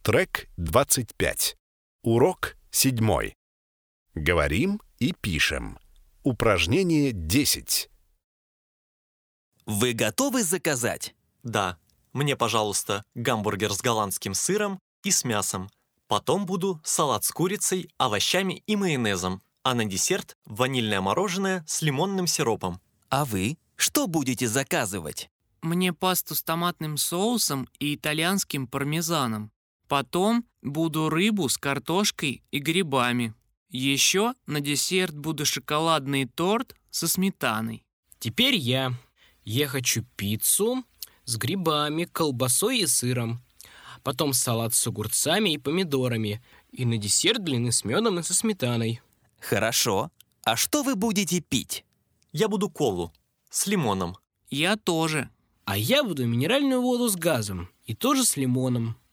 Трек 25. Урок 7. Говорим и пишем. Упражнение 10. Вы готовы заказать? Да. Мне, пожалуйста, гамбургер с голландским сыром и с мясом. Потом буду салат с курицей, овощами и майонезом. А на десерт ванильное мороженое с лимонным сиропом. А вы что будете заказывать? Мне пасту с томатным соусом и итальянским пармезаном. Потом буду рыбу с картошкой и грибами. Еще на десерт буду шоколадный торт со сметаной. Теперь я. Я хочу пиццу с грибами, колбасой и сыром. Потом салат с огурцами и помидорами. И на десерт блины с медом и со сметаной. Хорошо. А что вы будете пить? Я буду колу с лимоном. Я тоже. А я буду минеральную воду с газом. И тоже с лимоном.